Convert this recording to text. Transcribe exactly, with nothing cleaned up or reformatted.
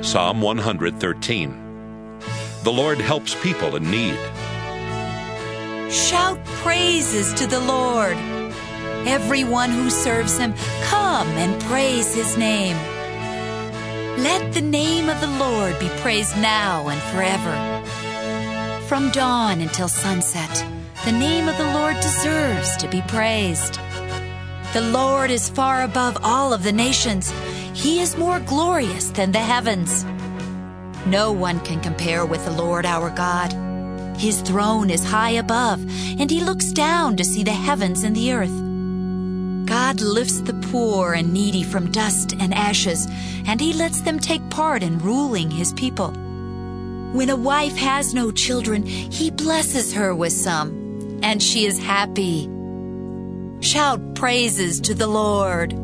Psalm one thirteen. The Lord helps people in need. Shout praises to the Lord. Everyone who serves him, come and praise his name. Let the name of the Lord be praised now and forever. From dawn until sunset, the name of the Lord deserves to be praised. The Lord is far above all of the nations. He is more glorious than the heavens. No one can compare with the Lord our God. His throne is high above, and he looks down to see the heavens and the earth. God lifts the poor and needy from dust and ashes, and he lets them take part in ruling his people. When a wife has no children, he blesses her with some, and she is happy. Shout praises to the Lord.